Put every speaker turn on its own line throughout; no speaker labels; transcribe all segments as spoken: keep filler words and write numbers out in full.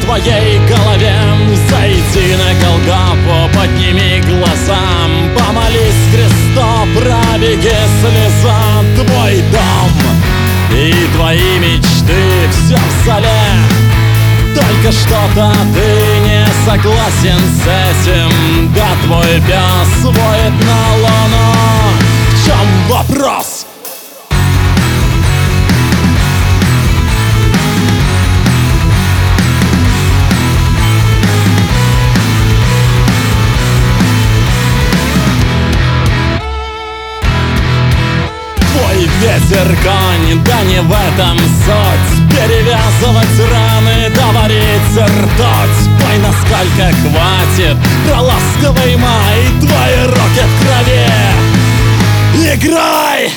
твоей голове. Зайди на Голгофу, подними глаза, помолись Христу, пробеги слеза. Твой дом и твои мечты все в соле. Только что-то ты не согласен с этим. Да твой пес воет на луну. В чем вопрос? Ветер конь, да не в этом суть. Перевязывать раны, доварить ртуть. Пой, насколько хватит, про ласковый май. Твои руки в крови, играй!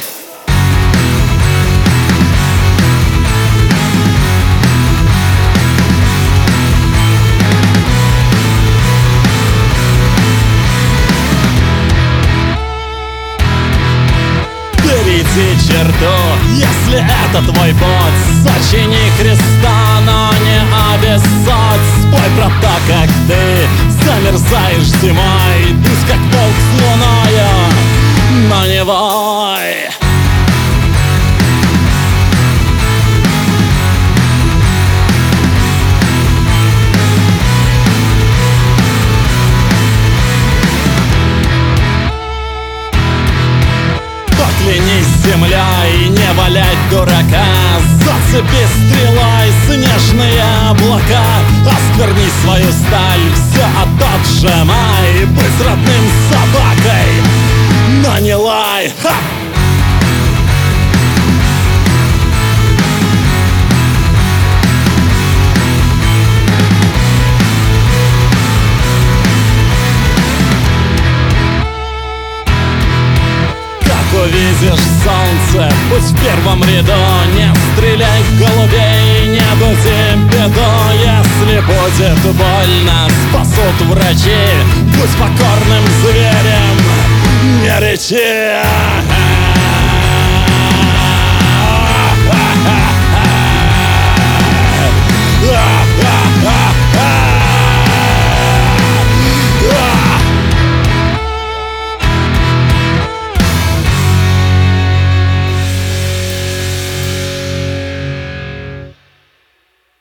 Перейди черту, если это твой путь. Сочини Христа, но не обессудь. Спой про то, как ты замерзаешь зимой. Пусть как волк с луною, но не вой. Поклянись землей, не валять дурака. Зацепи стрелой снежные облака. Оскверни свою сталь, все отжимай. Будь с родным собакой, но не лай. Ха! Увидишь солнце, будь в первом ряду. Не стреляй в голубей, не буди беду. Если будет больно, спасут врачи. Будь покорным зверем, не рычи.